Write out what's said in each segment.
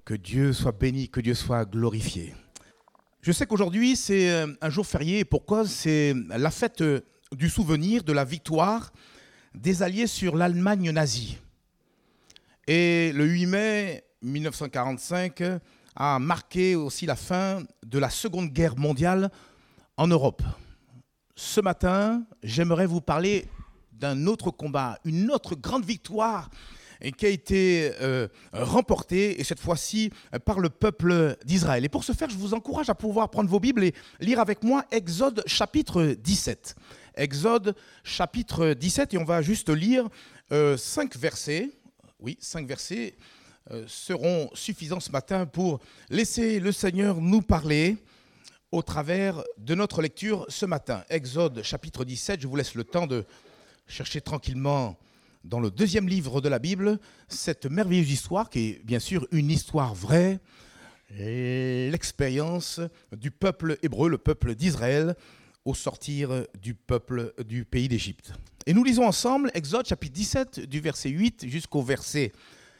Que Dieu soit béni, que Dieu soit glorifié. Je sais qu'aujourd'hui, c'est un jour férié. Pourquoi ? C'est la fête du souvenir de la victoire des Alliés sur l'Allemagne nazie. Et le 8 mai 1945 a marqué aussi la fin de la Seconde Guerre mondiale en Europe. Ce matin, j'aimerais vous parler d'un autre combat, une autre grande victoire et qui a été remporté, et cette fois-ci par le peuple d'Israël. Et pour ce faire, je vous encourage à pouvoir prendre vos Bibles et lire avec moi Exode chapitre 17. Exode chapitre 17, et on va juste lire 5 versets. Oui, 5 versets seront suffisants ce matin pour laisser le Seigneur nous parler au travers de notre lecture ce matin. Exode chapitre 17, je vous laisse le temps de chercher tranquillement dans le deuxième livre de la Bible, cette merveilleuse histoire qui est bien sûr une histoire vraie, l'expérience du peuple hébreu, le peuple d'Israël, au sortir du pays d'Égypte. Et nous lisons ensemble Exode chapitre 17 du verset 8 jusqu'au verset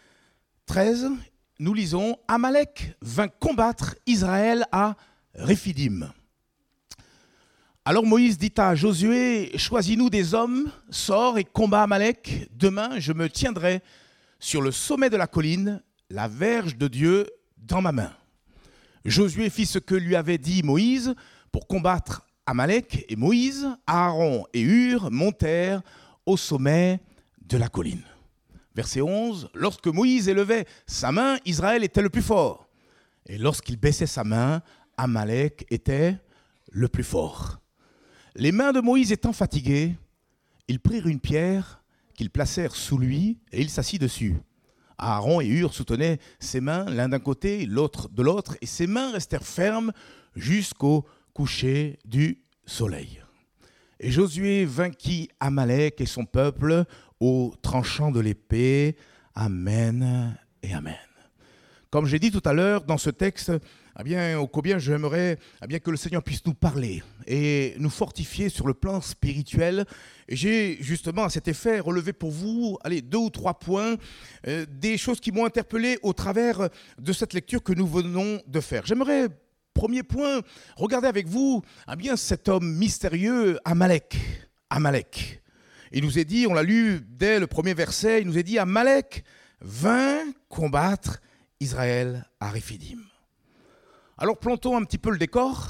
13. Nous lisons « Amalek vint combattre Israël à Réphidim. Alors Moïse dit à Josué, « Choisis-nous des hommes, sors et combat Amalek. Demain, je me tiendrai sur le sommet de la colline, la verge de Dieu dans ma main. » Josué fit ce que lui avait dit Moïse pour combattre Amalek, et Moïse, Aaron et Hur montèrent au sommet de la colline. Verset 11, « Lorsque Moïse élevait sa main, Israël était le plus fort. Et lorsqu'il baissait sa main, Amalek était le plus fort. Les mains de Moïse étant fatiguées, ils prirent une pierre qu'ils placèrent sous lui et il s'assit dessus. Aaron et Hur soutenaient ses mains l'un d'un côté, l'autre de l'autre, et ses mains restèrent fermes jusqu'au coucher du soleil. Et Josué vainquit Amalek et son peuple au tranchant de l'épée. Amen et amen. Comme j'ai dit tout à l'heure, dans ce texte, ô combien j'aimerais que le Seigneur puisse nous parler et nous fortifier sur le plan spirituel. Et j'ai justement à cet effet relevé pour vous 2 ou 3 points, des choses qui m'ont interpellé au travers de cette lecture que nous venons de faire. J'aimerais, premier point, regarder avec vous cet homme mystérieux, Amalek. Amalek. Il nous est dit, on l'a lu dès le premier verset, il nous est dit, Amalek vint combattre Israël à Réphidim. Alors plantons un petit peu le décor.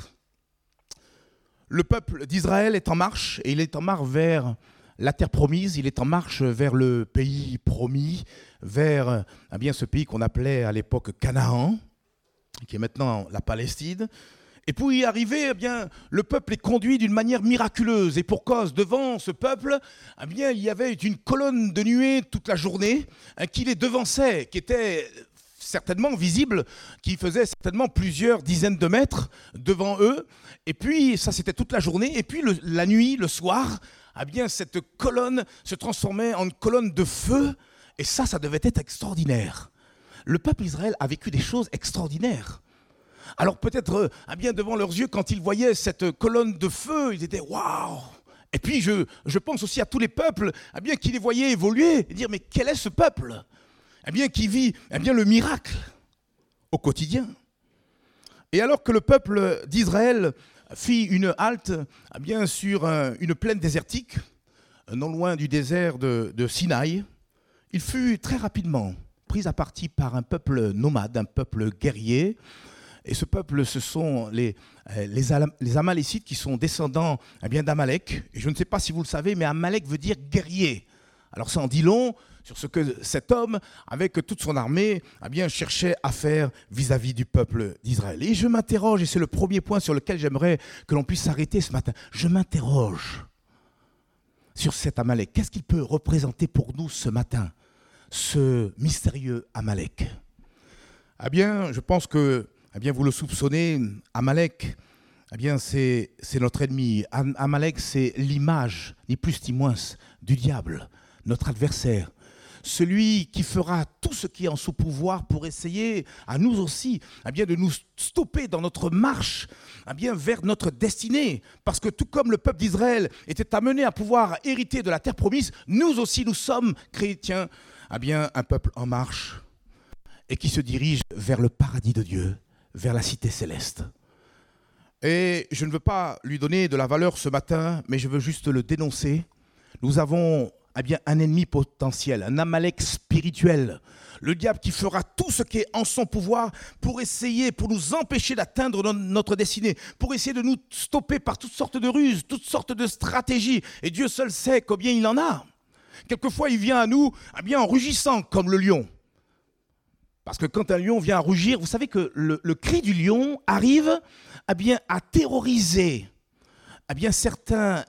Le peuple d'Israël est en marche, et il est en marche vers la terre promise, il est en marche vers le pays promis, vers ce pays qu'on appelait à l'époque Canaan, qui est maintenant la Palestine. Et pour y arriver, le peuple est conduit d'une manière miraculeuse. Et pour cause, devant ce peuple, il y avait une colonne de nuée toute la journée qui les devançait, qui était certainement visible, qui faisait certainement plusieurs dizaines de mètres devant eux. Et puis, ça c'était toute la journée. Et puis la nuit, le soir, cette colonne se transformait en une colonne de feu. Et ça devait être extraordinaire. Le peuple d'Israël a vécu des choses extraordinaires. Alors peut-être, devant leurs yeux, quand ils voyaient cette colonne de feu, ils étaient « waouh !» Et puis je pense aussi à tous les peuples qui les voyaient évoluer et dire « mais quel est ce peuple ?» qui vit le miracle au quotidien. Et alors que le peuple d'Israël fit une halte sur une plaine désertique, non loin du désert de Sinaï, il fut très rapidement pris à partie par un peuple nomade, un peuple guerrier. Et ce peuple, ce sont les Amalécites qui sont descendants d'Amalek. Et je ne sais pas si vous le savez, mais Amalek veut dire guerrier. Alors ça en dit long sur ce que cet homme, avec toute son armée, cherchait à faire vis-à-vis du peuple d'Israël. Et je m'interroge, et c'est le premier point sur lequel j'aimerais que l'on puisse s'arrêter ce matin. Je m'interroge sur cet Amalek. Qu'est-ce qu'il peut représenter pour nous ce matin, ce mystérieux Amalek ? Je pense que, vous le soupçonnez, Amalek, c'est notre ennemi. Amalek, c'est l'image, ni plus ni moins, du diable, notre adversaire. Celui qui fera tout ce qui est en son pouvoir pour essayer à nous aussi de nous stopper dans notre marche vers notre destinée. Parce que tout comme le peuple d'Israël était amené à pouvoir hériter de la terre promise, nous aussi nous sommes chrétiens, un peuple en marche. et qui se dirige vers le paradis de Dieu, vers la cité céleste. Et je ne veux pas lui donner de la valeur ce matin, mais je veux juste le dénoncer. Nous avons un ennemi potentiel, un Amalek spirituel, le diable qui fera tout ce qui est en son pouvoir pour essayer, pour nous empêcher d'atteindre notre destinée, pour essayer de nous stopper par toutes sortes de ruses, toutes sortes de stratégies. Et Dieu seul sait combien il en a. Quelquefois, il vient à nous en rugissant comme le lion. Parce que quand un lion vient à rugir, vous savez que le cri du lion arrive à terroriser certaines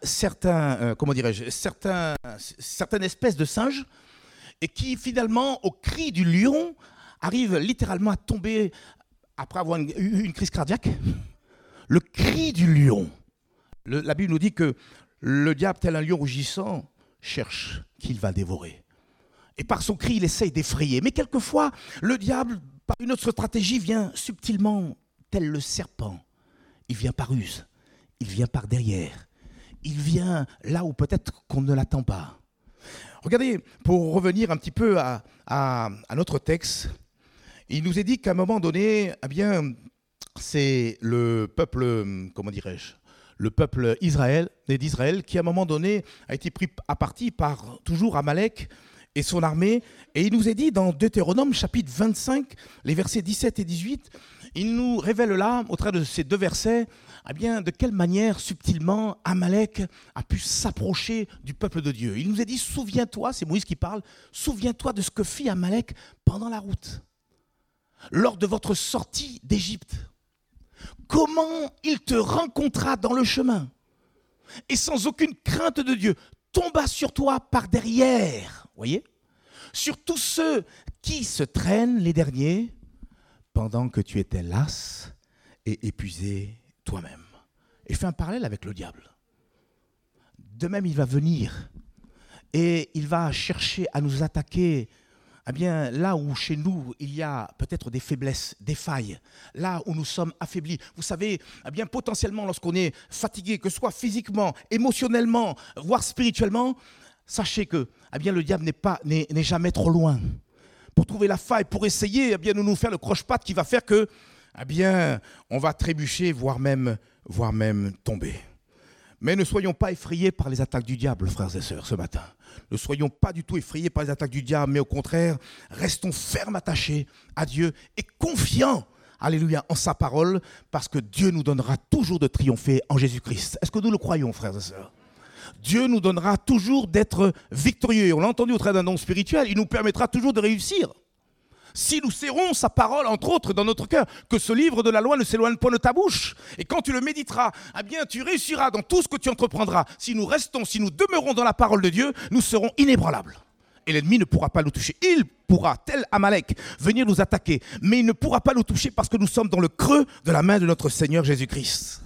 espèces de singes, et qui finalement, au cri du lion, arrivent littéralement à tomber après avoir eu une crise cardiaque. Le cri du lion. La Bible nous dit que le diable, tel un lion rugissant, cherche qu'il va dévorer. Et par son cri, il essaye d'effrayer. Mais quelquefois, le diable, par une autre stratégie, vient subtilement, tel le serpent. Il vient par ruse. Il vient par derrière. Il vient là où peut-être qu'on ne l'attend pas. Regardez, pour revenir un petit peu à notre texte, il nous est dit qu'à un moment donné, c'est le peuple, le peuple d'Israël qui à un moment donné a été pris à partie par toujours Amalek et son armée. Et il nous est dit dans Deutéronome chapitre 25, les versets 17 et 18, il nous révèle là, au travers de ces deux versets, de quelle manière subtilement Amalek a pu s'approcher du peuple de Dieu. Il nous est dit, souviens-toi, c'est Moïse qui parle, souviens-toi de ce que fit Amalek pendant la route, lors de votre sortie d'Égypte. Comment il te rencontra dans le chemin et sans aucune crainte de Dieu, tomba sur toi par derrière, voyez, sur tous ceux qui se traînent les derniers, pendant que tu étais las et épuisé toi-même. Et je fais un parallèle avec le diable. De même, il va venir et il va chercher à nous attaquer là où chez nous, il y a peut-être des faiblesses, des failles, là où nous sommes affaiblis. Vous savez, potentiellement, lorsqu'on est fatigué, que ce soit physiquement, émotionnellement, voire spirituellement, sachez que le diable n'est jamais trop loin pour trouver la faille, pour essayer de nous faire le croche-patte qui va faire que on va trébucher, voire même tomber. Mais ne soyons pas effrayés par les attaques du diable, frères et sœurs, ce matin. Ne soyons pas du tout effrayés par les attaques du diable, mais au contraire, restons fermes attachés à Dieu et confiants, alléluia, en sa parole, parce que Dieu nous donnera toujours de triompher en Jésus-Christ. Est-ce que nous le croyons, frères et sœurs ? Dieu nous donnera toujours d'être victorieux. On l'a entendu au travers d'un don spirituel, il nous permettra toujours de réussir. Si nous serrons sa parole, entre autres, dans notre cœur, que ce livre de la loi ne s'éloigne point de ta bouche. Et quand tu le méditeras, tu réussiras dans tout ce que tu entreprendras. Si nous demeurons dans la parole de Dieu, nous serons inébranlables. Et l'ennemi ne pourra pas nous toucher. Il pourra, tel Amalek, venir nous attaquer. Mais il ne pourra pas nous toucher parce que nous sommes dans le creux de la main de notre Seigneur Jésus-Christ.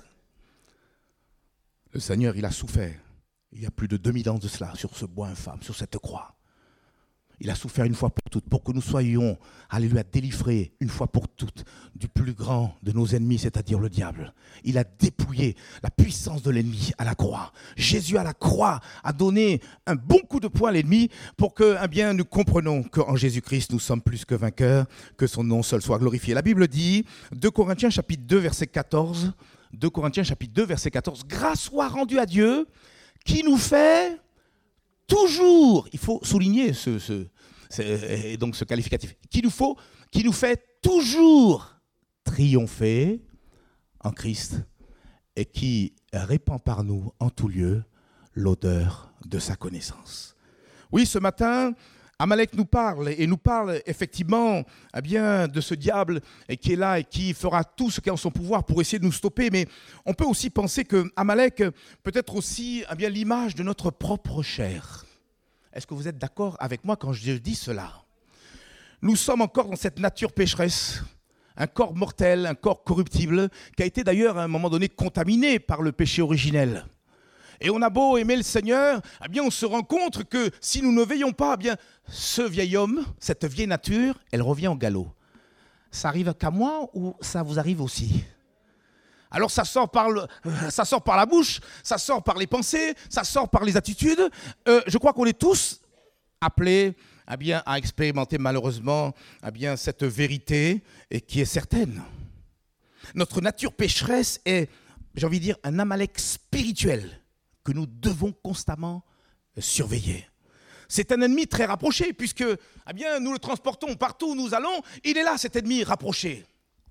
Le Seigneur, il a souffert. Il y a plus de 2000 ans de cela, sur ce bois infâme, sur cette croix. Il a souffert une fois pour toutes, pour que nous soyons, alléluia, délivrés une fois pour toutes du plus grand de nos ennemis, c'est-à-dire le diable. Il a dépouillé la puissance de l'ennemi à la croix. Jésus à la croix a donné un bon coup de poing à l'ennemi pour que, nous comprenions qu'en Jésus-Christ, nous sommes plus que vainqueurs, que son nom seul soit glorifié. La Bible dit, 2 Corinthiens chapitre 2, verset 14, 2 Corinthiens chapitre 2, verset 14, « Grâce soit rendue à Dieu qui nous fait toujours, il faut souligner ce qualificatif, qui nous fait toujours triompher en Christ et qui répand par nous en tout lieu l'odeur de sa connaissance. » Oui, ce matin, Amalek nous parle effectivement de ce diable qui est là et qui fera tout ce qui est en son pouvoir pour essayer de nous stopper. Mais on peut aussi penser que Amalek peut être aussi l'image de notre propre chair. Est-ce que vous êtes d'accord avec moi quand je dis cela ? Nous sommes encore dans cette nature pécheresse, un corps mortel, un corps corruptible, qui a été d'ailleurs à un moment donné contaminé par le péché originel. Et on a beau aimer le Seigneur, on se rend compte que si nous ne veillons pas, ce vieil homme, cette vieille nature, elle revient au galop. Ça arrive qu'à moi ou ça vous arrive aussi ? Alors ça sort par la bouche, ça sort par les pensées, ça sort par les attitudes. Je crois qu'on est tous appelés a expérimenté malheureusement cette vérité et qui est certaine. Notre nature pécheresse est, j'ai envie de dire, un Amalek spirituel que nous devons constamment surveiller. C'est un ennemi très rapproché puisque nous le transportons partout où nous allons. Il est là, cet ennemi rapproché.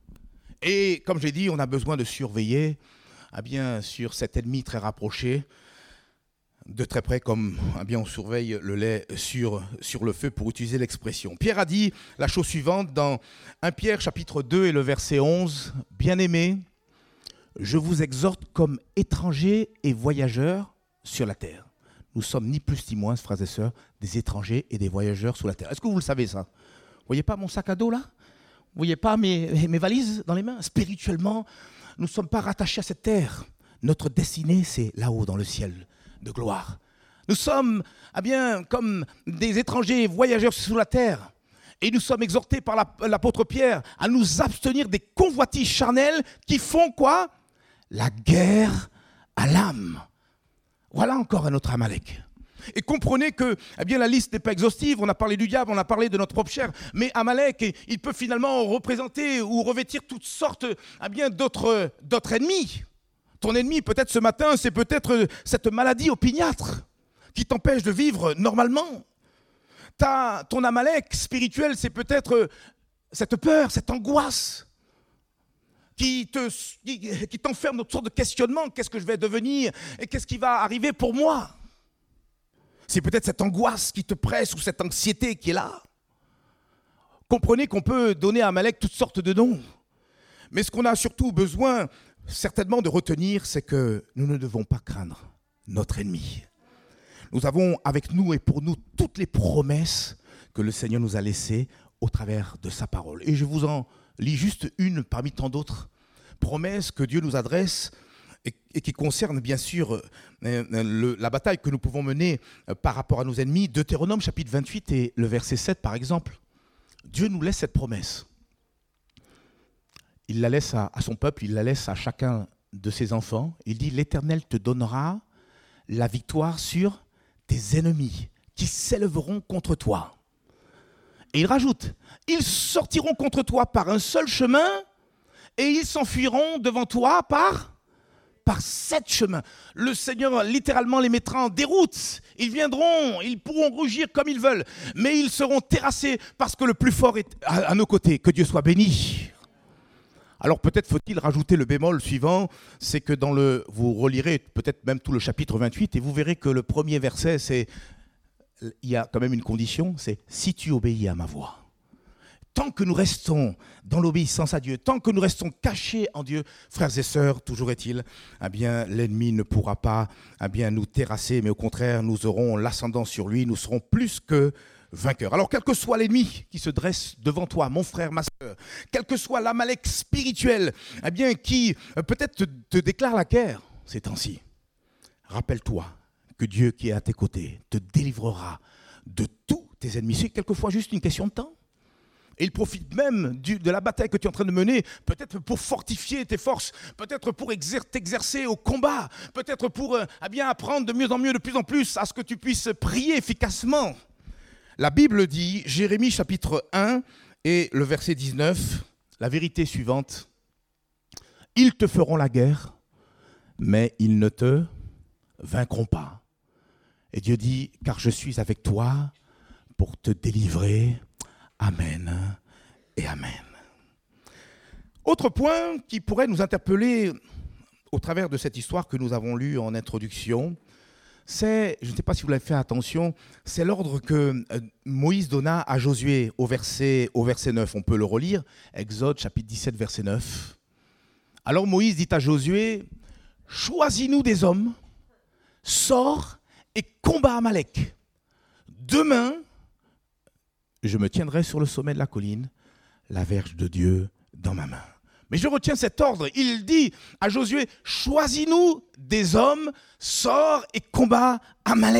Et comme je l'ai dit, on a besoin de surveiller sur cet ennemi très rapproché de très près, comme on surveille le lait sur le feu, pour utiliser l'expression. Pierre a dit la chose suivante dans 1 Pierre chapitre 2 et le verset 11. « Bien-aimés, je vous exhorte comme étrangers et voyageurs sur la terre. » Nous sommes ni plus ni moins, frères et sœurs, des étrangers et des voyageurs sur la terre. Est-ce que vous le savez ça? Vous voyez pas mon sac à dos là? Vous voyez pas mes valises dans les mains? Spirituellement, nous ne sommes pas rattachés à cette terre. Notre destinée, c'est là-haut dans le ciel de gloire. Nous sommes comme des étrangers voyageurs sur la terre. Et nous sommes exhortés par l'apôtre Pierre à nous abstenir des convoitises charnelles qui font quoi? La guerre à l'âme. Voilà encore un autre Amalek. Et comprenez que la liste n'est pas exhaustive. On a parlé du diable, on a parlé de notre propre chair. Mais Amalek, il peut finalement représenter ou revêtir toutes sortes d'autres ennemis. Ton ennemi, peut-être ce matin, c'est peut-être cette maladie opiniâtre qui t'empêche de vivre normalement. Ton Amalek spirituel, c'est peut-être cette peur, cette angoisse qui t'enferme dans toutes sortes de questionnements. Qu'est-ce que je vais devenir et qu'est-ce qui va arriver pour moi? C'est peut-être cette angoisse qui te presse ou cette anxiété qui est là. Comprenez qu'on peut donner à Amalek toutes sortes de noms. Mais ce qu'on a surtout besoin certainement de retenir, c'est que nous ne devons pas craindre notre ennemi. Nous avons avec nous et pour nous toutes les promesses que le Seigneur nous a laissées au travers de sa parole. Et je vous en lis juste une parmi tant d'autres promesses que Dieu nous adresse et qui concernent bien sûr la bataille que nous pouvons mener par rapport à nos ennemis. Deutéronome chapitre 28 et le verset 7 par exemple. Dieu nous laisse cette promesse. Il la laisse à son peuple, il la laisse à chacun de ses enfants. Il dit, l'Éternel te donnera la victoire sur tes ennemis qui s'élèveront contre toi. Et il rajoute, ils sortiront contre toi par un seul chemin et ils s'enfuiront devant toi par 7 chemins. Le Seigneur littéralement les mettra en déroute. Ils viendront, ils pourront rugir comme ils veulent, mais ils seront terrassés parce que le plus fort est à nos côtés. Que Dieu soit béni. Alors peut-être faut-il rajouter le bémol suivant, c'est que vous relirez peut-être même tout le chapitre 28 et vous verrez que le premier verset, il y a quand même une condition, c'est « si tu obéis à ma voix ». Tant que nous restons dans l'obéissance à Dieu, tant que nous restons cachés en Dieu, frères et sœurs, toujours est-il, l'ennemi ne pourra pas nous terrasser, mais au contraire, nous aurons l'ascendant sur lui, nous serons plus que vainqueur. Alors, quel que soit l'ennemi qui se dresse devant toi, mon frère, ma sœur, quel que soit l'Amalek spirituel, qui peut-être te déclare la guerre ces temps-ci, rappelle-toi que Dieu qui est à tes côtés te délivrera de tous tes ennemis. C'est quelquefois juste une question de temps. Et il profite même de la bataille que tu es en train de mener, peut-être pour fortifier tes forces, peut-être pour t'exercer au combat, peut-être pour apprendre de mieux en mieux, de plus en plus, à ce que tu puisses prier efficacement. La Bible dit, Jérémie chapitre 1 et le verset 19, la vérité suivante. Ils te feront la guerre, mais ils ne te vaincront pas. Et Dieu dit, car je suis avec toi pour te délivrer. Amen et amen. Autre point qui pourrait nous interpeller au travers de cette histoire que nous avons lue en introduction, c'est, je ne sais pas si vous l'avez fait attention, c'est l'ordre que Moïse donna à Josué au verset 9. On peut le relire, Exode chapitre 17, verset 9. Alors Moïse dit à Josué, « Choisis-nous des hommes, sors et combat Amalek. Demain, je me tiendrai sur le sommet de la colline, la verge de Dieu dans ma main. » Mais je retiens cet ordre. Il dit à Josué, « Choisis-nous des hommes, sors et combat Amalek. »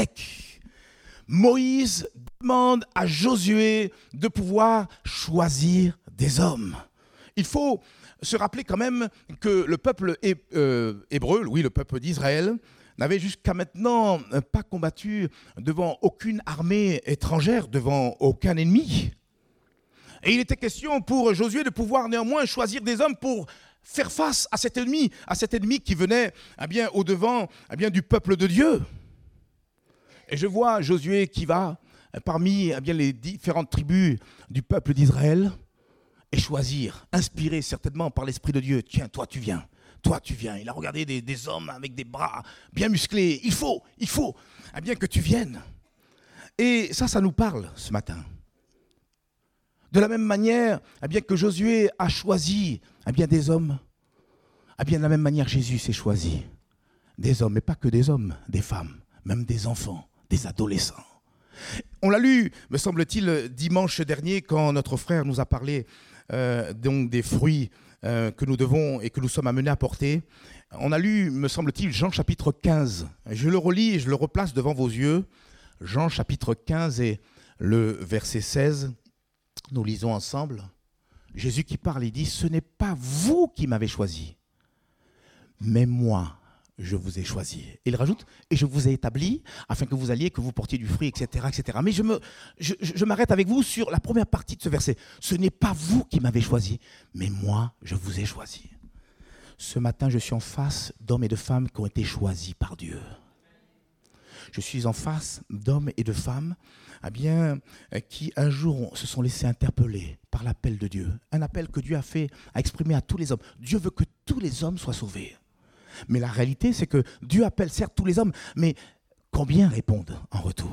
Moïse demande à Josué de pouvoir choisir des hommes. Il faut se rappeler quand même que le peuple hébreu, oui, le peuple d'Israël, n'avait jusqu'à maintenant pas combattu devant aucune armée étrangère, devant aucun ennemi. Et il était question pour Josué de pouvoir néanmoins choisir des hommes pour faire face à cet ennemi qui venait au-devant du peuple de Dieu. Et je vois Josué qui va parmi les différentes tribus du peuple d'Israël et choisir, inspiré certainement par l'Esprit de Dieu. Tiens, toi tu viens. Il a regardé des hommes avec des bras bien musclés. Il faut que tu viennes. Et ça nous parle ce matin. De la même manière que Josué a choisi des hommes, de la même manière Jésus s'est choisi des hommes, mais pas que des hommes, des femmes, même des enfants, des adolescents. On l'a lu, me semble-t-il, dimanche dernier, quand notre frère nous a parlé donc des fruits que nous devons et que nous sommes amenés à porter. On a lu, me semble-t-il, Jean chapitre 15. Je le relis et je le replace devant vos yeux. Jean chapitre 15 et le verset 16. Nous lisons ensemble. Jésus qui parle, il dit « Ce n'est pas vous qui m'avez choisi, mais moi, je vous ai choisi. » Il rajoute « Et je vous ai établi afin que vous alliez, que vous portiez du fruit, etc. etc. » Mais je m'arrête avec vous sur la première partie de ce verset. « Ce n'est pas vous qui m'avez choisi, mais moi, je vous ai choisi. » Ce matin, je suis en face d'hommes et de femmes qui ont été choisis par Dieu. Je suis en face d'hommes et de femmes qui un jour se sont laissés interpeller par l'appel de Dieu. Un appel que Dieu a exprimé à tous les hommes. Dieu veut que tous les hommes soient sauvés. Mais la réalité, c'est que Dieu appelle certes tous les hommes, mais combien répondent en retour ?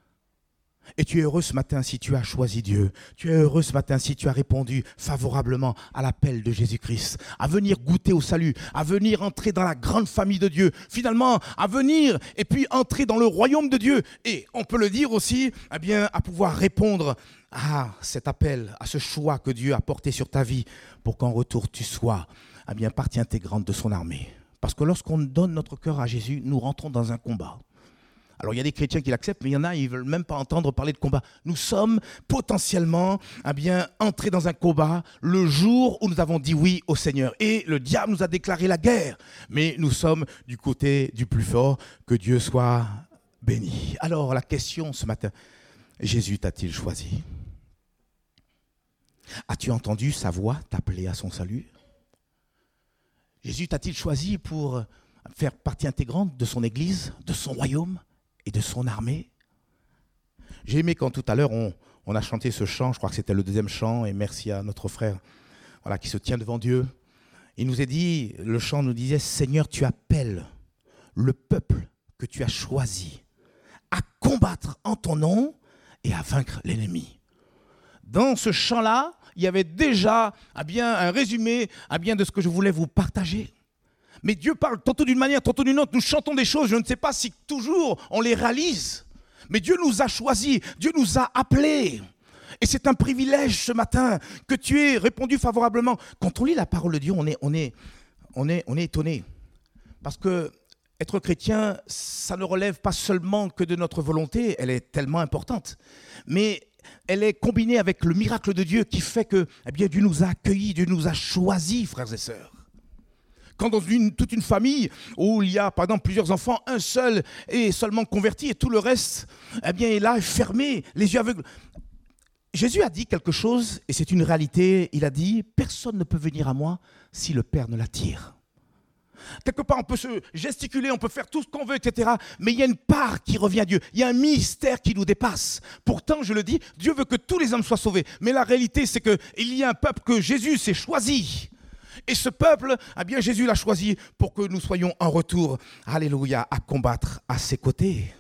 Et tu es heureux ce matin si tu as choisi Dieu. Tu es heureux ce matin si tu as répondu favorablement à l'appel de Jésus-Christ, à venir goûter au salut, à venir entrer dans la grande famille de Dieu, finalement à venir et puis entrer dans le royaume de Dieu. Et on peut le dire aussi, à pouvoir répondre à cet appel, à ce choix que Dieu a porté sur ta vie pour qu'en retour tu sois partie intégrante de son armée. Parce que lorsqu'on donne notre cœur à Jésus, nous rentrons dans un combat. Alors, il y a des chrétiens qui l'acceptent, mais il y en a, ils ne veulent même pas entendre parler de combat. Nous sommes potentiellement entrés dans un combat le jour où nous avons dit oui au Seigneur. Et le diable nous a déclaré la guerre. Mais nous sommes du côté du plus fort. Que Dieu soit béni. Alors, la question ce matin, Jésus t'a-t-il choisi ? As-tu entendu sa voix t'appeler à son salut ? Jésus t'a-t-il choisi pour faire partie intégrante de son Église, de son royaume ? Et de son armée. J'ai aimé quand tout à l'heure on a chanté ce chant, je crois que c'était le deuxième chant, et merci à notre frère qui se tient devant Dieu. Il nous a dit, le chant nous disait « Seigneur, tu appelles le peuple que tu as choisi à combattre en ton nom et à vaincre l'ennemi. » Dans ce chant-là, il y avait déjà un résumé de ce que je voulais vous partager. Mais Dieu parle tantôt d'une manière, tantôt d'une autre. Nous chantons des choses, je ne sais pas si toujours on les réalise. Mais Dieu nous a choisis, Dieu nous a appelés. Et c'est un privilège ce matin que tu aies répondu favorablement. Quand on lit la parole de Dieu, on est étonné. Parce que être chrétien, ça ne relève pas seulement que de notre volonté, elle est tellement importante. Mais elle est combinée avec le miracle de Dieu qui fait que Dieu nous a accueillis, Dieu nous a choisis, frères et sœurs. Quand dans toute une famille où il y a par exemple plusieurs enfants, un seul est seulement converti et tout le reste est là, fermé, les yeux aveugles. Jésus a dit quelque chose et c'est une réalité. Il a dit « Personne ne peut venir à moi si le Père ne l'attire ». Quelque part, on peut se gesticuler, on peut faire tout ce qu'on veut, etc. Mais il y a une part qui revient à Dieu. Il y a un mystère qui nous dépasse. Pourtant, je le dis, Dieu veut que tous les hommes soient sauvés. Mais la réalité, c'est qu'il y a un peuple que Jésus s'est choisi. Et ce peuple, Jésus l'a choisi pour que nous soyons en retour, alléluia, à combattre à ses côtés.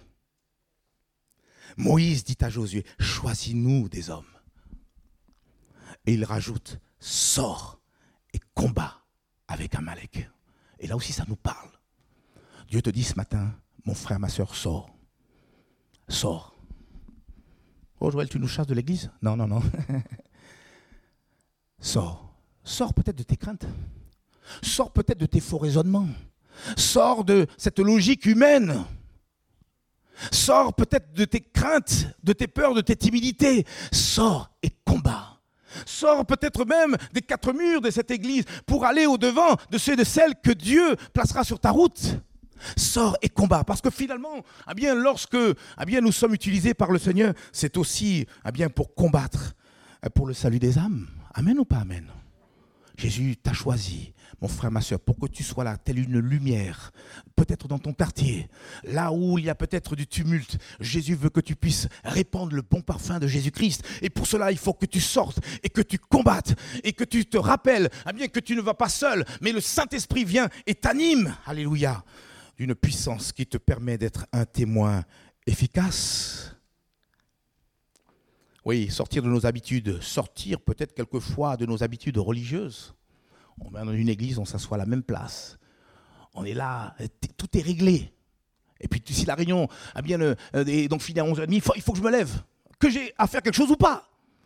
Moïse dit à Josué, choisis-nous des hommes. Et il rajoute, sors et combat avec Amalek. Et là aussi, ça nous parle. Dieu te dit ce matin, mon frère, ma soeur, sors. Sors. Oh Joël, tu nous chasses de l'église ? Non. Sors. Sors peut-être de tes craintes. Sors peut-être de tes faux raisonnements. Sors de cette logique humaine. Sors peut-être de tes craintes, de tes peurs, de tes timidités. Sors et combat. Sors peut-être même des quatre murs de cette église pour aller au-devant de ceux et de celles que Dieu placera sur ta route. Sors et combat. Parce que finalement, lorsque nous sommes utilisés par le Seigneur, c'est aussi pour combattre, pour le salut des âmes. Amen ou pas amen? Jésus t'a choisi, mon frère, ma soeur, pour que tu sois là, telle une lumière, peut-être dans ton quartier, là où il y a peut-être du tumulte. Jésus veut que tu puisses répandre le bon parfum de Jésus-Christ. Et pour cela, il faut que tu sortes et que tu combattes et que tu te rappelles que tu ne vas pas seul, mais le Saint-Esprit vient et t'anime, alléluia, d'une puissance qui te permet d'être un témoin efficace. Oui, sortir de nos habitudes, sortir peut-être quelquefois de nos habitudes religieuses. On va dans une église, on s'assoit à la même place. On est là, tout est réglé. Et puis si la réunion est donc finie à 11h30, il faut que je me lève. Que j'ai à faire quelque chose ou pas?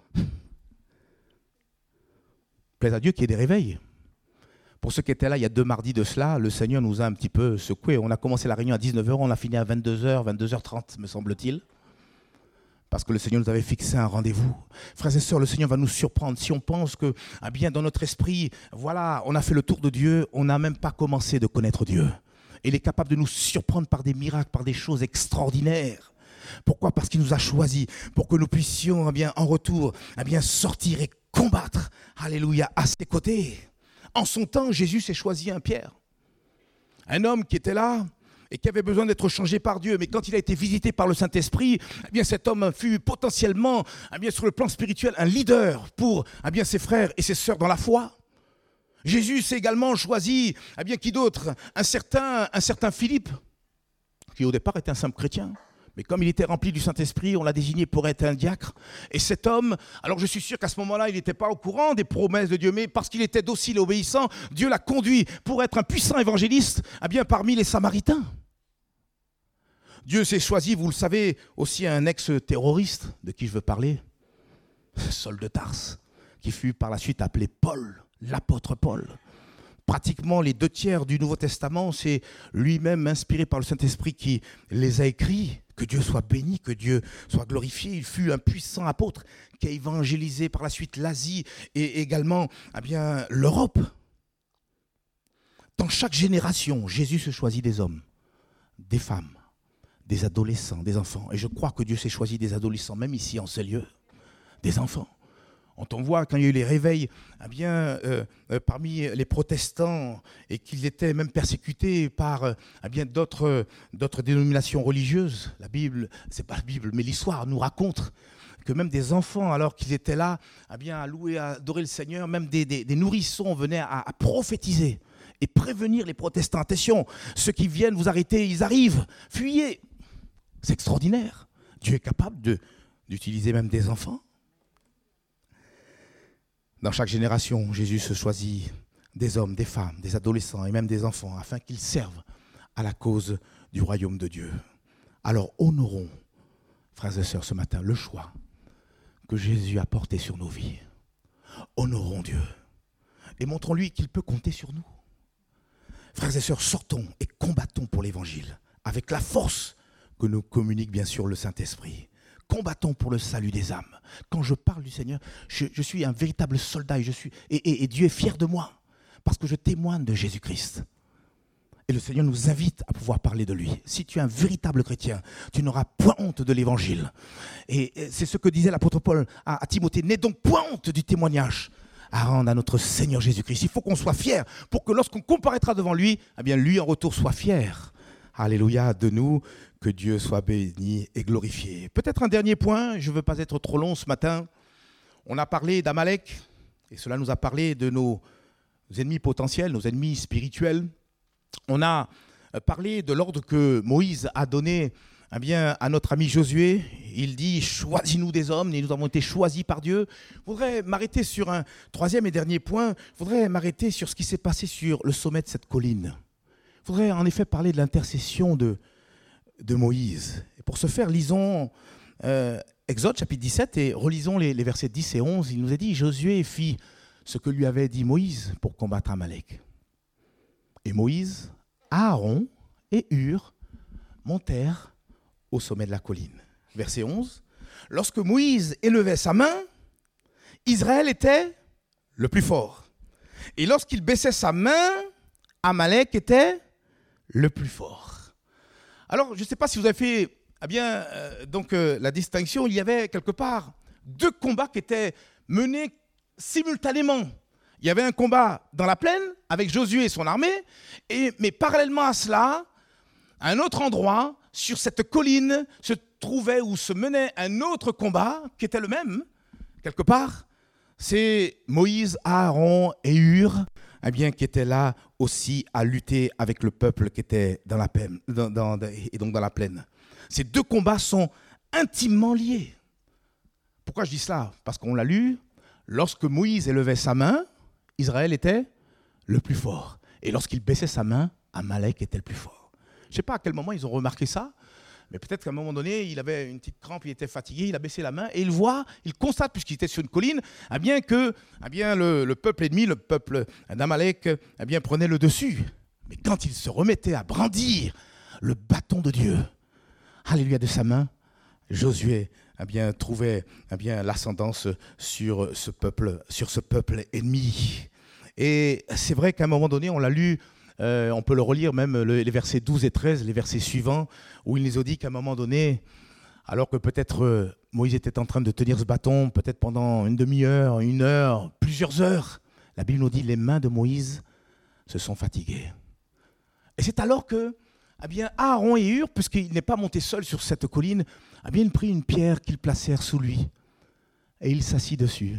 Plaise à Dieu qu'il y ait des réveils. Pour ceux qui étaient là il y a 2 mardis de cela, le Seigneur nous a un petit peu secoués. On a commencé la réunion à 19h, on a fini à 22h, 22h30 me semble-t-il. Parce que le Seigneur nous avait fixé un rendez-vous. Frères et sœurs, le Seigneur va nous surprendre. Si on pense que, dans notre esprit, voilà, on a fait le tour de Dieu, on n'a même pas commencé de connaître Dieu. Il est capable de nous surprendre par des miracles, par des choses extraordinaires. Pourquoi? Parce qu'il nous a choisis pour que nous puissions, en retour, sortir et combattre, alléluia, à ses côtés. En son temps, Jésus s'est choisi un Pierre. Un homme qui était là, et qui avait besoin d'être changé par Dieu. Mais quand il a été visité par le Saint-Esprit, cet homme fut potentiellement, sur le plan spirituel, un leader pour ses frères et ses sœurs dans la foi. Jésus s'est également choisi, qui d'autre? Un certain Philippe, qui au départ était un simple chrétien. Mais comme il était rempli du Saint-Esprit, on l'a désigné pour être un diacre. Et cet homme, alors je suis sûr qu'à ce moment-là, il n'était pas au courant des promesses de Dieu, mais parce qu'il était docile et obéissant, Dieu l'a conduit pour être un puissant évangéliste parmi les Samaritains. Dieu s'est choisi, vous le savez, aussi un ex-terroriste, de qui je veux parler, Saul de Tarse, qui fut par la suite appelé Paul, l'apôtre Paul. Pratiquement les 2/3 du Nouveau Testament, c'est lui-même inspiré par le Saint-Esprit qui les a écrits. Que Dieu soit béni, que Dieu soit glorifié. Il fut un puissant apôtre qui a évangélisé par la suite l'Asie et également l'Europe. Dans chaque génération, Jésus se choisit des hommes, des femmes, des adolescents, des enfants. Et je crois que Dieu s'est choisi des adolescents, même ici en ces lieux, des enfants. On voit quand il y a eu les réveils parmi les protestants et qu'ils étaient même persécutés par d'autres dénominations religieuses. La Bible, c'est pas la Bible, mais l'histoire nous raconte que même des enfants, alors qu'ils étaient là, à louer, à adorer le Seigneur, même des nourrissons venaient à prophétiser et prévenir les protestants. Attention, ceux qui viennent vous arrêter, ils arrivent, fuyez. C'est extraordinaire. Dieu est capable d'utiliser même des enfants. Dans chaque génération, Jésus se choisit des hommes, des femmes, des adolescents et même des enfants afin qu'ils servent à la cause du royaume de Dieu. Alors honorons, frères et sœurs, ce matin, le choix que Jésus a porté sur nos vies. Honorons Dieu et montrons-lui qu'il peut compter sur nous. Frères et sœurs, sortons et combattons pour l'évangile avec la force que nous communique bien sûr le Saint-Esprit. Combattons pour le salut des âmes. Quand je parle du Seigneur, je suis un véritable soldat et Dieu est fier de moi parce que je témoigne de Jésus-Christ. Et le Seigneur nous invite à pouvoir parler de lui. Si tu es un véritable chrétien, tu n'auras point honte de l'évangile. Et c'est ce que disait l'apôtre Paul à Timothée. N'aie donc point honte du témoignage à rendre à notre Seigneur Jésus-Christ. Il faut qu'on soit fier pour que lorsqu'on comparaîtra devant lui, lui en retour soit fier. Alléluia de nous. Que Dieu soit béni et glorifié. Peut-être un dernier point, je ne veux pas être trop long ce matin. On a parlé d'Amalek, et cela nous a parlé de nos ennemis potentiels, nos ennemis spirituels. On a parlé de l'ordre que Moïse a donné à notre ami Josué. Il dit « Choisis-nous des hommes », et nous avons été choisis par Dieu. Je voudrais m'arrêter sur un troisième et dernier point. Je voudrais m'arrêter sur ce qui s'est passé sur le sommet de cette colline. Je voudrais en effet parler de l'intercession de Moïse. Et pour ce faire, lisons Exode chapitre 17 et relisons les versets 10 et 11. Il nous est dit, Josué fit ce que lui avait dit Moïse pour combattre Amalek. Et Moïse, Aaron et Hur montèrent au sommet de la colline. Verset 11. Lorsque Moïse élevait sa main, Israël était le plus fort. Et lorsqu'il baissait sa main, Amalek était le plus fort. Alors, je ne sais pas si vous avez fait la distinction. Il y avait quelque part 2 combats qui étaient menés simultanément. Il y avait un combat dans la plaine avec Josué et son armée, mais parallèlement à cela, à un autre endroit, sur cette colline, se trouvait ou se menait un autre combat qui était le même, quelque part. C'est Moïse, Aaron et Hur, qui étaient là aussi à lutter avec le peuple qui était dans la plaine, et donc dans la plaine. Ces 2 combats sont intimement liés. Pourquoi je dis cela? Parce qu'on l'a lu, lorsque Moïse élevait sa main, Israël était le plus fort. Et lorsqu'il baissait sa main, Amalek était le plus fort. Je ne sais pas à quel moment ils ont remarqué ça, mais peut-être qu'à un moment donné, il avait une petite crampe, il était fatigué, il a baissé la main et il constate, puisqu'il était sur une colline, que le peuple ennemi, le peuple d'Amalek, prenait le dessus. Mais quand il se remettait à brandir le bâton de Dieu, alléluia, de sa main, Josué trouvait l'ascendance sur ce peuple ennemi. Et c'est vrai qu'à un moment donné, on l'a lu, on peut le relire même les versets 12 et 13, les versets suivants, où il nous a dit qu'à un moment donné, alors que peut-être Moïse était en train de tenir ce bâton, peut-être pendant une demi-heure, 1 heure, plusieurs heures, la Bible nous dit les mains de Moïse se sont fatiguées. Et c'est alors que Aaron et Hur, puisqu'il n'est pas monté seul sur cette colline, il prit une pierre qu'ils placèrent sous lui et il s'assit dessus.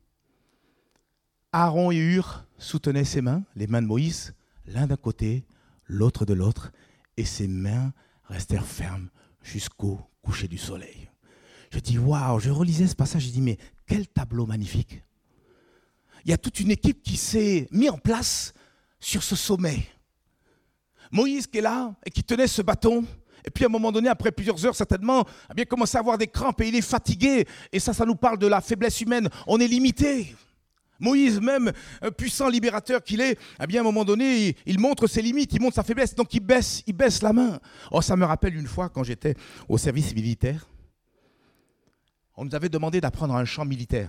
Aaron et Hur soutenaient ses mains, les mains de Moïse, l'un d'un côté, l'autre de l'autre, et ses mains restèrent fermes jusqu'au coucher du soleil. Je dis, waouh, je relisais ce passage, je dis, mais quel tableau magnifique. Il y a toute une équipe qui s'est mise en place sur ce sommet. Moïse qui est là et qui tenait ce bâton, et puis à un moment donné, après plusieurs heures certainement, commencé à avoir des crampes et il est fatigué. Et ça nous parle de la faiblesse humaine. On est limité. Moïse, même puissant libérateur qu'il est, à un moment donné, il montre ses limites, il montre sa faiblesse, donc il baisse la main. Oh, ça me rappelle une fois quand j'étais au service militaire, on nous avait demandé d'apprendre un chant militaire.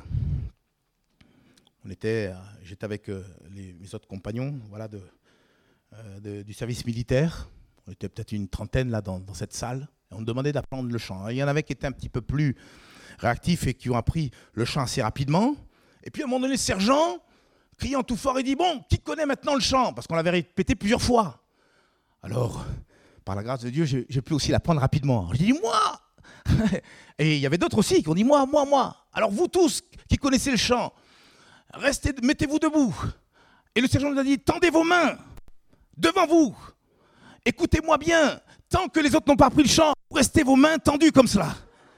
J'étais avec mes autres compagnons, du service militaire. On était peut-être une trentaine là dans cette salle. Et on nous demandait d'apprendre le chant. Il y en avait qui étaient un petit peu plus réactifs et qui ont appris le chant assez rapidement. Et puis à un moment donné, le sergent, criant tout fort, il dit « Bon, qui connaît maintenant le chant ?» Parce qu'on l'avait répété plusieurs fois. Alors, par la grâce de Dieu, j'ai pu aussi l'apprendre rapidement. J'ai dit « Moi !» Et il y avait d'autres aussi qui ont dit « Moi !» Alors vous tous qui connaissez le chant, mettez-vous debout. Et le sergent nous a dit « Tendez vos mains devant vous. Écoutez-moi bien. Tant que les autres n'ont pas appris le chant, restez vos mains tendues comme cela. »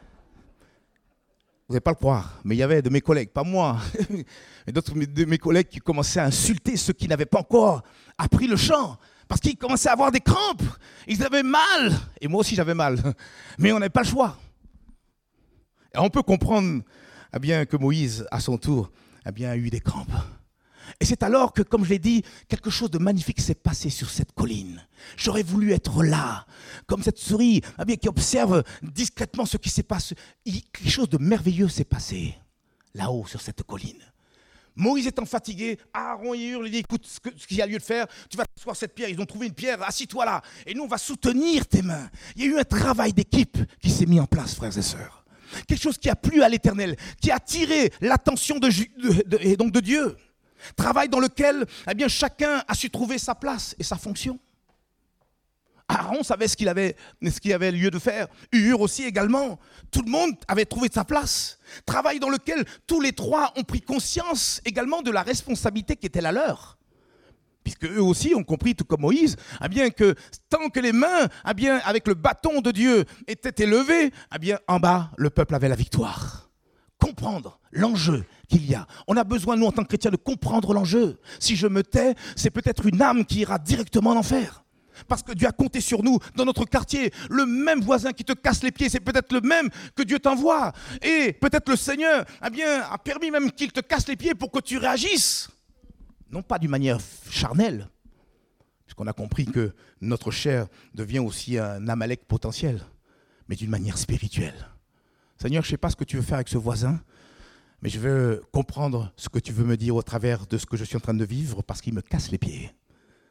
Vous n'allez pas le croire, mais il y avait de mes collègues, pas moi, mais d'autres de mes collègues qui commençaient à insulter ceux qui n'avaient pas encore appris le chant, parce qu'ils commençaient à avoir des crampes, ils avaient mal, et moi aussi j'avais mal, mais on n'avait pas le choix. Et on peut comprendre que Moïse, à son tour, a eu des crampes. Et c'est alors que, comme je l'ai dit, quelque chose de magnifique s'est passé sur cette colline. J'aurais voulu être là, comme cette souris qui observe discrètement ce qui s'est passé. Quelque chose de merveilleux s'est passé là-haut sur cette colline. Moïse étant fatigué, Aaron et Hur lui dit « Écoute, ce qu'il y a lieu de faire, tu vas t'asseoir cette pierre. » Ils ont trouvé une pierre, assis-toi là. Et nous, on va soutenir tes mains. Il y a eu un travail d'équipe qui s'est mis en place, frères et sœurs. Quelque chose qui a plu à l'Éternel, qui a attiré l'attention de Dieu. Travail dans lequel chacun a su trouver sa place et sa fonction. Aaron savait ce qu'il avait lieu de faire. Hur aussi également. Tout le monde avait trouvé sa place. Travail dans lequel tous les trois ont pris conscience également de la responsabilité qui était la leur. Puisque eux aussi ont compris, tout comme Moïse, que tant que les mains avec le bâton de Dieu étaient élevées, en bas, le peuple avait la victoire. Comprendre l'enjeu qu'il y a. On a besoin, nous, en tant que chrétiens, de comprendre l'enjeu. Si je me tais, c'est peut-être une âme qui ira directement en enfer. Parce que Dieu a compté sur nous, dans notre quartier. Le même voisin qui te casse les pieds, c'est peut-être le même que Dieu t'envoie. Et peut-être le Seigneur a permis même qu'il te casse les pieds pour que tu réagisses. Non pas d'une manière charnelle, puisqu'on a compris que notre chair devient aussi un Amalek potentiel, mais d'une manière spirituelle. Seigneur, je ne sais pas ce que tu veux faire avec ce voisin, mais je veux comprendre ce que tu veux me dire au travers de ce que je suis en train de vivre parce qu'il me casse les pieds.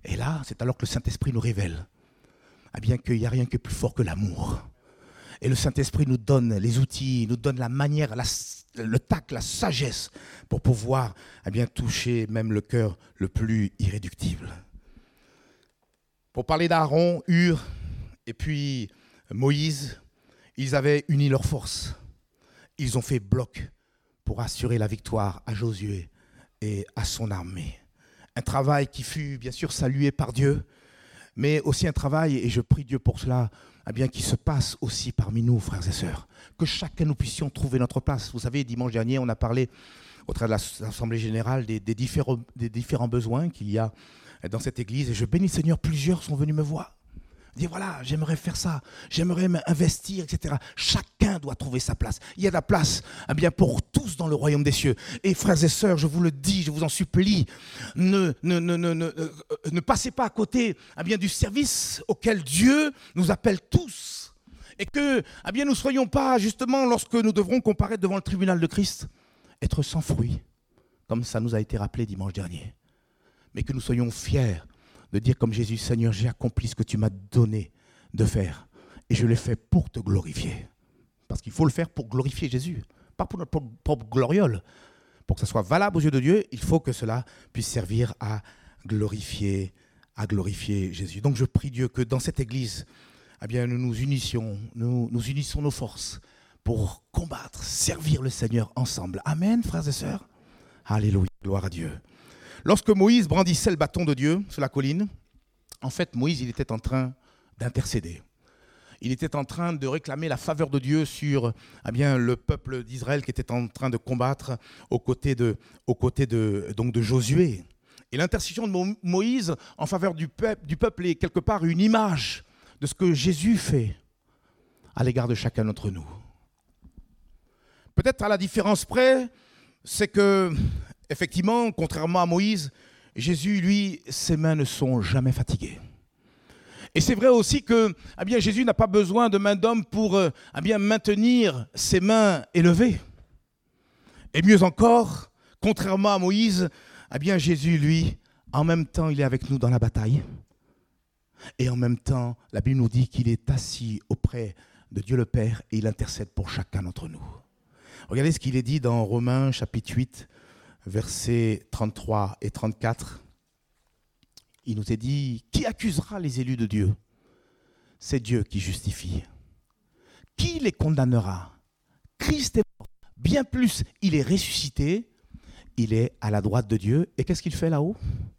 Et là, c'est alors que le Saint-Esprit nous révèle bien qu'il n'y a rien qui est plus fort que l'amour. Et le Saint-Esprit nous donne les outils, nous donne la manière, le tact, la sagesse pour pouvoir toucher même le cœur le plus irréductible. Pour parler d'Aaron, Hur et puis Moïse, ils avaient uni leurs forces. Ils ont fait bloc pour assurer la victoire à Josué et à son armée. Un travail qui fut bien sûr salué par Dieu, mais aussi un travail, et je prie Dieu pour cela, qui se passe aussi parmi nous, frères et sœurs. Que chacun nous puissions trouver notre place. Vous savez, dimanche dernier, on a parlé au travers de l'Assemblée générale des différents besoins qu'il y a dans cette église. Et je bénis le Seigneur, plusieurs sont venus me voir. Dire voilà, j'aimerais faire ça, j'aimerais m'investir, etc. Chacun doit trouver sa place. Il y a de la place pour tous dans le royaume des cieux. Et frères et sœurs, je vous le dis, je vous en supplie, ne passez pas à côté du service auquel Dieu nous appelle tous. Et que nous ne soyons pas, justement, lorsque nous devrons comparaître devant le tribunal de Christ, être sans fruit, comme ça nous a été rappelé dimanche dernier. Mais que nous soyons fiers de dire comme Jésus, Seigneur, j'ai accompli ce que tu m'as donné de faire. Et je l'ai fait pour te glorifier. Parce qu'il faut le faire pour glorifier Jésus. Pas pour notre propre gloriole. Pour que ça soit valable aux yeux de Dieu, il faut que cela puisse servir à glorifier Jésus. Donc je prie Dieu que dans cette église, nous unissons nos forces pour combattre, servir le Seigneur ensemble. Amen, frères et sœurs. Alléluia, gloire à Dieu. Lorsque Moïse brandissait le bâton de Dieu sur la colline, en fait, Moïse, il était en train d'intercéder. Il était en train de réclamer la faveur de Dieu sur le peuple d'Israël qui était en train de combattre aux côtés de Josué. Et l'intercession de Moïse en faveur du peuple est quelque part une image de ce que Jésus fait à l'égard de chacun d'entre nous. Peut-être à la différence près, c'est que effectivement, contrairement à Moïse, Jésus, lui, ses mains ne sont jamais fatiguées. Et c'est vrai aussi que Jésus n'a pas besoin de main d'homme pour maintenir ses mains élevées. Et mieux encore, contrairement à Moïse, Jésus, lui, en même temps, il est avec nous dans la bataille. Et en même temps, la Bible nous dit qu'il est assis auprès de Dieu le Père et il intercède pour chacun d'entre nous. Regardez ce qu'il est dit dans Romains chapitre 8, versets 33 et 34, il nous est dit « Qui accusera les élus de Dieu ? C'est Dieu qui justifie. Qui les condamnera ? Christ est mort. Bien plus, il est ressuscité. Il est à la droite de Dieu. Et qu'est-ce qu'il fait là-haut ?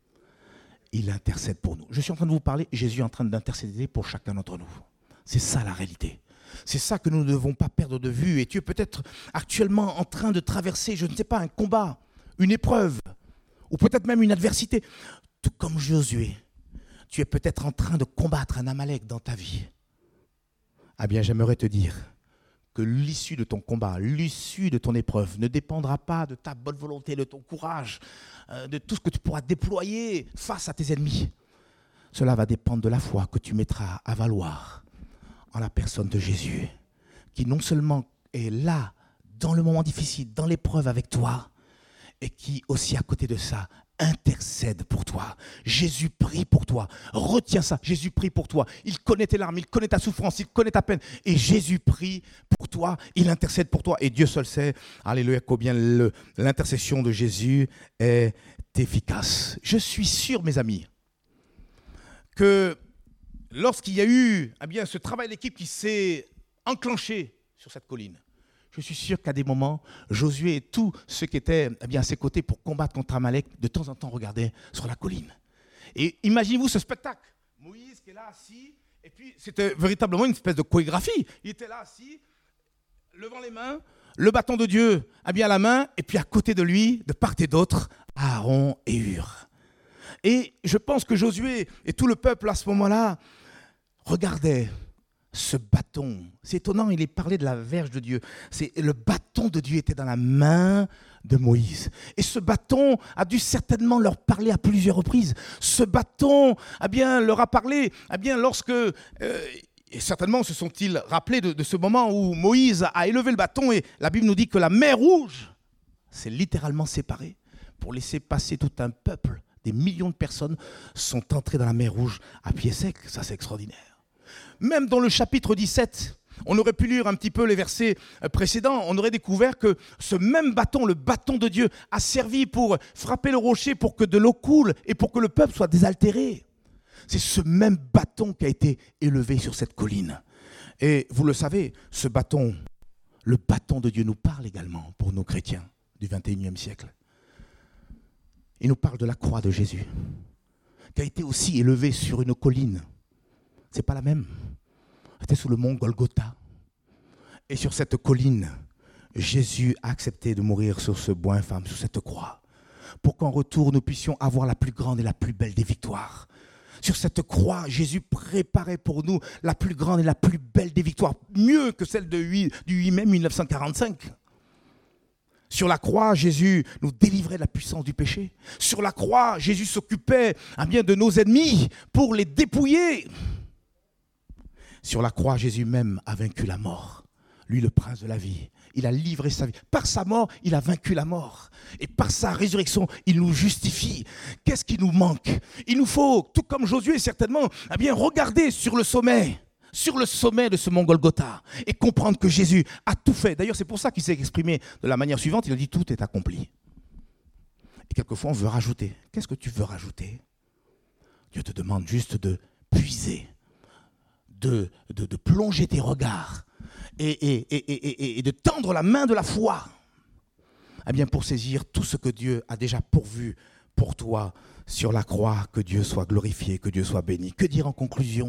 Il intercède pour nous. Je suis en train de vous parler, Jésus est en train d'intercéder pour chacun d'entre nous. C'est ça la réalité. C'est ça que nous ne devons pas perdre de vue. Et tu es peut-être actuellement en train de traverser, je ne sais pas, un combat, une épreuve, ou peut-être même une adversité. Tout comme Josué, tu es peut-être en train de combattre un Amalek dans ta vie. J'aimerais te dire que l'issue de ton combat, l'issue de ton épreuve ne dépendra pas de ta bonne volonté, de ton courage, de tout ce que tu pourras déployer face à tes ennemis. Cela va dépendre de la foi que tu mettras à valoir en la personne de Jésus, qui non seulement est là, dans le moment difficile, dans l'épreuve avec toi, et qui aussi à côté de ça, intercède pour toi. Jésus prie pour toi. Retiens ça. Jésus prie pour toi. Il connaît tes larmes, il connaît ta souffrance, il connaît ta peine. Et Jésus prie pour toi. Il intercède pour toi. Et Dieu seul sait, alléluia, combien l'intercession de Jésus est efficace. Je suis sûr, mes amis, que lorsqu'il y a eu ce travail d'équipe qui s'est enclenché sur cette colline, je suis sûr qu'à des moments, Josué et tous ceux qui étaient à ses côtés pour combattre contre Amalek, de temps en temps regardaient sur la colline. Et imaginez-vous ce spectacle. Moïse qui est là assis, et puis c'était véritablement une espèce de chorégraphie. Il était là assis, levant les mains, le bâton de Dieu à la main, et puis à côté de lui, de part et d'autre, Aaron et Hur. Et je pense que Josué et tout le peuple à ce moment-là regardaient ce bâton. C'est étonnant, il est parlé de la verge de Dieu. Le bâton de Dieu était dans la main de Moïse. Et ce bâton a dû certainement leur parler à plusieurs reprises. Ce bâton leur a parlé lorsque... et certainement se sont-ils rappelés de ce moment où Moïse a élevé le bâton et la Bible nous dit que la mer Rouge s'est littéralement séparée pour laisser passer tout un peuple des millions de personnes sont entrées dans la mer Rouge à pied sec. Ça, c'est extraordinaire. Même dans le chapitre 17, on aurait pu lire un petit peu les versets précédents, on aurait découvert que ce même bâton, le bâton de Dieu, a servi pour frapper le rocher, pour que de l'eau coule et pour que le peuple soit désaltéré. C'est ce même bâton qui a été élevé sur cette colline. Et vous le savez, ce bâton, le bâton de Dieu nous parle également pour nos chrétiens du 21e siècle. Il nous parle de la croix de Jésus, qui a été aussi élevée sur une colline. Ce n'est pas la même. C'était sous le mont Golgotha. Et sur cette colline, Jésus a accepté de mourir sur ce bois infâme, sur cette croix, pour qu'en retour, nous puissions avoir la plus grande et la plus belle des victoires. Sur cette croix, Jésus préparait pour nous la plus grande et la plus belle des victoires, mieux que celle du 8 mai 1945. Sur la croix, Jésus nous délivrait de la puissance du péché. Sur la croix, Jésus s'occupait de nos ennemis pour les dépouiller. Sur la croix, Jésus même a vaincu la mort. Lui, le prince de la vie, il a livré sa vie. Par sa mort, il a vaincu la mort. Et par sa résurrection, il nous justifie. Qu'est-ce qui nous manque? Il nous faut, tout comme Josué certainement, regarder sur le sommet de ce mont Golgotha et comprendre que Jésus a tout fait. D'ailleurs, c'est pour ça qu'il s'est exprimé de la manière suivante. Il a dit, tout est accompli. Et quelquefois, on veut rajouter. Qu'est-ce que tu veux rajouter? Dieu te demande juste de puiser, de plonger tes regards et de tendre la main de la foi pour saisir tout ce que Dieu a déjà pourvu pour toi sur la croix. Que Dieu soit glorifié, que Dieu soit béni. Que dire en conclusion?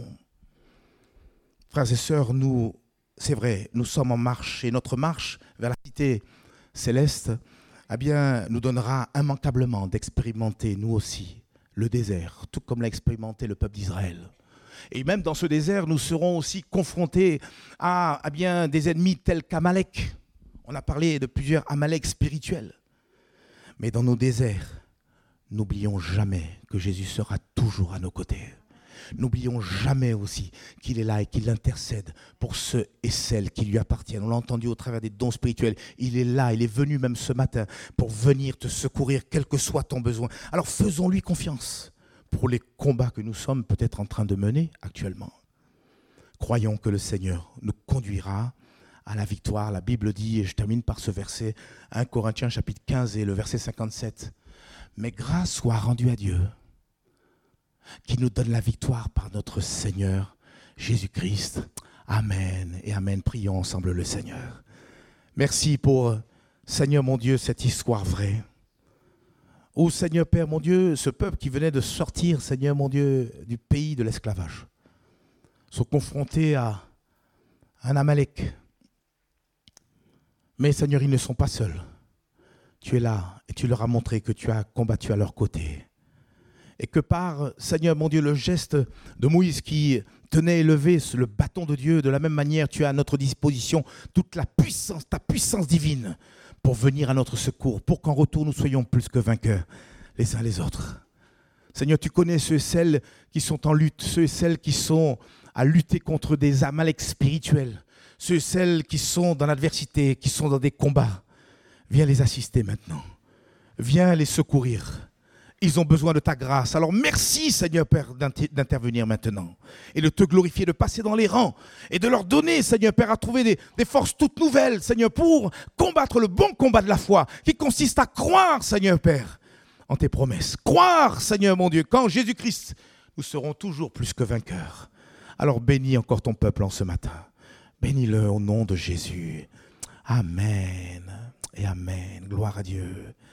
Frères et sœurs, c'est vrai, nous sommes en marche et notre marche vers la cité céleste nous donnera immanquablement d'expérimenter nous aussi le désert, tout comme l'a expérimenté le peuple d'Israël. Et même dans ce désert, nous serons aussi confrontés à des ennemis tels qu'Amalek. On a parlé de plusieurs Amalek spirituels. Mais dans nos déserts, n'oublions jamais que Jésus sera toujours à nos côtés. N'oublions jamais aussi qu'il est là et qu'il intercède pour ceux et celles qui lui appartiennent. On l'a entendu au travers des dons spirituels. Il est là, il est venu même ce matin pour venir te secourir, quel que soit ton besoin. Alors faisons-lui confiance pour les combats que nous sommes peut-être en train de mener actuellement. Croyons que le Seigneur nous conduira à la victoire. La Bible dit, et je termine par ce verset, 1 Corinthiens chapitre 15 et le verset 57. Mais grâce soit rendue à Dieu, qui nous donne la victoire par notre Seigneur Jésus-Christ. Amen et amen. Prions ensemble le Seigneur. Merci pour, Seigneur mon Dieu, cette histoire vraie. Ô Seigneur Père mon Dieu, ce peuple qui venait de sortir, Seigneur mon Dieu, du pays de l'esclavage, sont confrontés à un Amalek. Mais Seigneur, ils ne sont pas seuls. Tu es là et tu leur as montré que tu as combattu à leur côté. Et que par, Seigneur mon Dieu, le geste de Moïse qui tenait élevé le bâton de Dieu, de la même manière, tu as à notre disposition toute la puissance, ta puissance divine pour venir à notre secours, pour qu'en retour nous soyons plus que vainqueurs les uns les autres. Seigneur, tu connais ceux et celles qui sont en lutte, ceux et celles qui sont à lutter contre des Amalek spirituels, ceux et celles qui sont dans l'adversité, qui sont dans des combats. Viens les assister maintenant. Viens les secourir. Ils ont besoin de ta grâce. Alors merci Seigneur Père d'intervenir maintenant et de te glorifier, de passer dans les rangs et de leur donner Seigneur Père à trouver des forces toutes nouvelles Seigneur pour combattre le bon combat de la foi qui consiste à croire Seigneur Père en tes promesses. Croire Seigneur mon Dieu qu'en Jésus-Christ nous serons toujours plus que vainqueurs. Alors bénis encore ton peuple en ce matin. Bénis-le au nom de Jésus. Amen et amen. Gloire à Dieu.